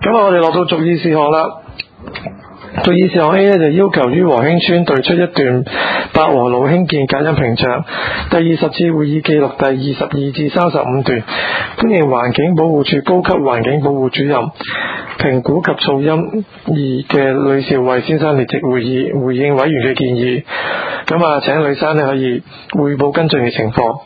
咁我哋落到續議事項啦。續議事項 A 呢，就要求於和興村對出一段百和路興建隔音屏障。第20次會議記錄第22至35段，歡迎環境保護署高級環境保護主任評估及噪音2嘅呂兆偉先生列席會議，回應委員嘅建議。咁請呂生呢可以匯報跟進嘅情況。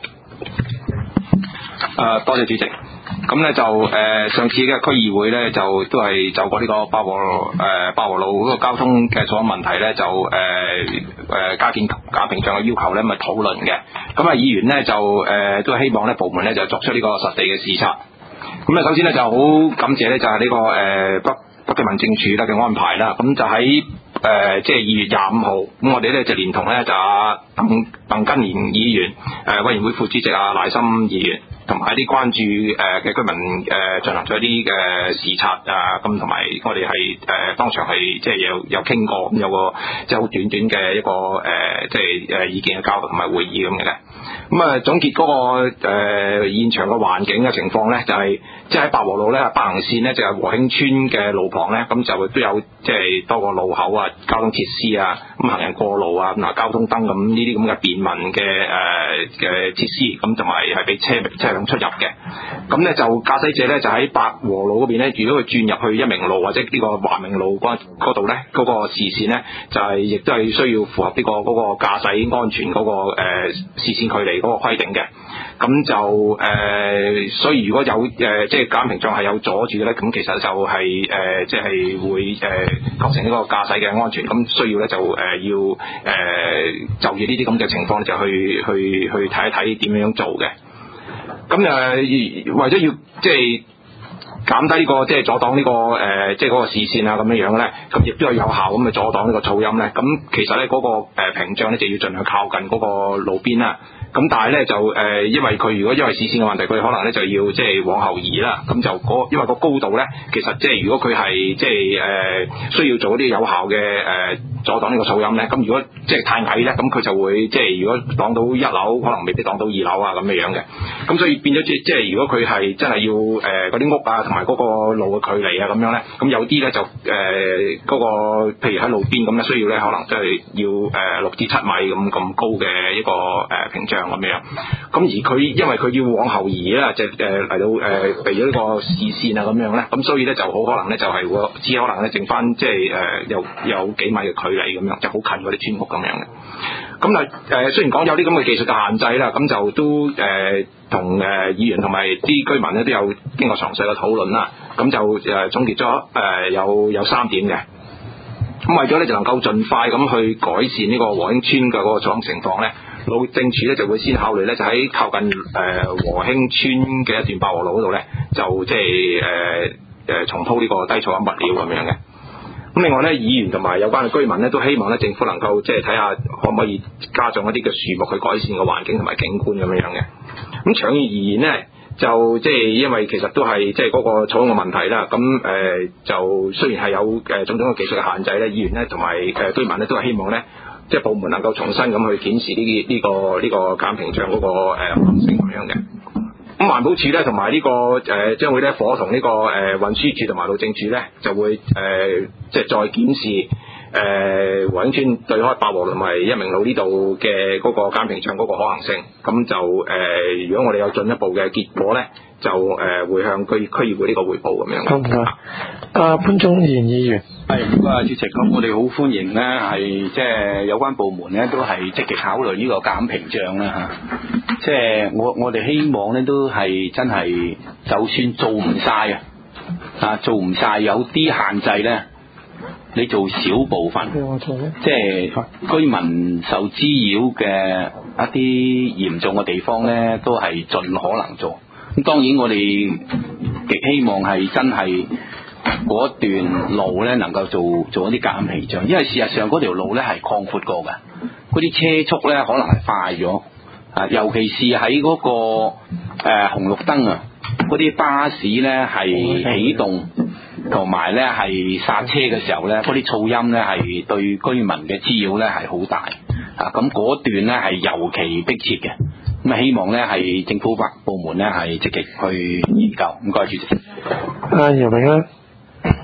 多謝主席。咁咧就上次嘅區議會咧就都係就過呢個百和路嗰個交通嘅噪音問題咧就加建隔屏障嘅要求咧咪討論嘅。咁議員咧就都希望咧部門咧就作出呢個實地嘅視察。咁咧首先咧就好感謝咧就係呢個北區民政處咧嘅安排啦。咁就喺即係2月25號，咁我哋咧就連同咧就鄧根年議員、委員會副主席賴森議員，同埋一啲關注嘅居民進行咗一啲嘅視察咁同埋我哋係當場係即係有傾過，有個即係好短嘅一個即係意見嘅交流同埋會議咁嘅。咁總結嗰個現場嘅環境嘅情況咧，就係即係喺百和路咧北行線咧就係和興村嘅路旁咧，咁就都有即係多個路口啊、交通設施啊、咁行人過路啊、交通燈咁呢啲咁嘅便民嘅設施，咁同埋係俾車輛出入嘅。咁咧就駕駛者咧就喺百和路嗰邊咧，如果佢轉入去一明路或者呢個華明路嗰度咧，嗰個視線咧就係亦都係需要符合呢個嗰個駕駛安全嗰個視線距離嗰個規定嘅。咁就所以如果有即係隔音屏障係有阻住嘅咧，咁其實就係即係會構成呢個駕駛嘅安全，咁需要咧就要就住呢啲咁嘅情況就去睇一睇點樣做嘅。咁為咗要即係減低呢個即係阻擋呢個即係嗰個視線啊咁樣咧，咁亦都有效咁去阻擋呢個噪音咧。咁其實咧嗰個屏障咧就要盡量靠近嗰個路邊啦。咁但係咧就因為佢如果因為視線嘅問題，佢可能咧就要即係往後移啦。咁就因為個高度咧，其實即係如果佢係即係需要做一啲有效嘅阻擋呢個噪音咧，咁如果即係太矮咧，咁佢就會即係如果擋到1樓，可能未必擋到2樓啊咁樣嘅。咁所以變咗即係如果佢係真係要嗰啲屋啊同埋嗰個路嘅距離啊咁樣咧，咁有啲咧就嗰個譬如喺路邊咁咧，需要咧可能即係要6至7米咁高嘅一個屏障咁樣。咁而佢因為佢要往後移啦，就嚟到避咗呢個視線啊咁樣咧，咁所以咧就好可能咧就係只可能咧剩翻即係有幾米嘅距離咁樣，就好近嗰啲村屋咁樣嘅。咁雖然講有啲咁嘅技術嘅限制啦，咁就都同議員同埋啲居民咧都有經過詳細嘅討論啦。咁就總結咗有3點嘅。咁為咗咧就能夠盡快咁去改善呢個和興村嘅嗰個噪音情況咧，路政署咧就會先考慮咧就喺靠近和興村嘅一段百和路嗰度咧，就即係重鋪呢個低噪音物料咁樣嘅。咁另外咧，議員同埋有關嘅居民咧，都希望咧政府能夠即係睇下可唔可以加種一啲嘅樹木去改善個環境同埋景觀咁樣嘅。咁長遠而言咧，就即係因為其實都係即係嗰個噪音嘅問題啦。咁就雖然係有種種嘅技術嘅限制咧，議員咧同埋居民咧都係希望咧，即係部門能夠重新咁去檢視呢個隔音屏障嗰個可行性咁樣嘅。咁環保署咧同埋呢個將會咧夥同呢個運輸署同埋路政署咧就會即係再檢視和興村對開百和路同埋一明路呢度嘅嗰個隔音屏障嗰個可行性。咁就如果我哋有進一步嘅結果咧，就會向區議會呢個匯報咁樣。 好唔該。潘宗賢議員。 主席，咁我哋好歡迎咧，係即係有關部門咧都係積極考慮呢個隔音屏障啦嚇。即係我哋希望咧都係真係，就算做唔晒做唔晒有啲限制咧，你做少部分，即係居民受滋擾嘅一啲嚴重嘅地方咧，都係盡可能做。咁當然我哋極希望係真係嗰段路咧能夠做一啲隔音屏障，因為事實上嗰條路咧係擴闊過嘅，嗰啲車速咧可能係快咗，尤其是喺嗰個紅綠燈啊，嗰啲巴士咧係啟動同埋咧係剎車嘅時候咧，嗰啲噪音咧係對居民嘅滋擾咧係好大咁嗰段咧係尤其迫切嘅。咁希望咧係政府部門咧係積極去研究。唔該，主席。 姚永安。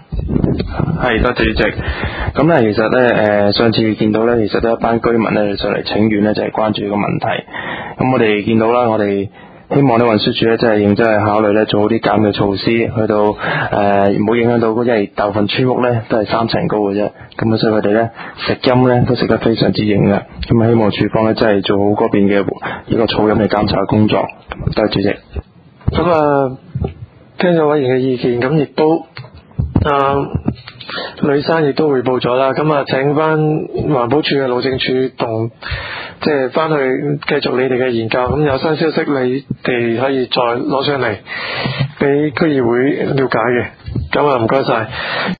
係，多謝主席。咁咧，其實咧，上次見到咧，其實都有一班居民咧上嚟請願咧，就係關注呢個問題。咁我哋見到啦，我哋希望咧運輸署咧真係認真係考慮咧做好啲減嘅措施，去到唔好影響到，因為大部分村屋咧都係3層高嘅啫。咁啊，所以佢哋咧食音咧都食得非常之勁嘅。咁啊，希望署方咧真係做好嗰邊嘅呢個噪音嘅監察工作。多謝主席。 咁啊，聽咗委員嘅意見，咁亦都呂生亦都彙報咗啦。咁啊，請翻環保署嘅路政署同即係翻去繼續你哋嘅研究。咁有新消息，你哋可以再攞上嚟俾區議會了解嘅。咁啊，唔該晒。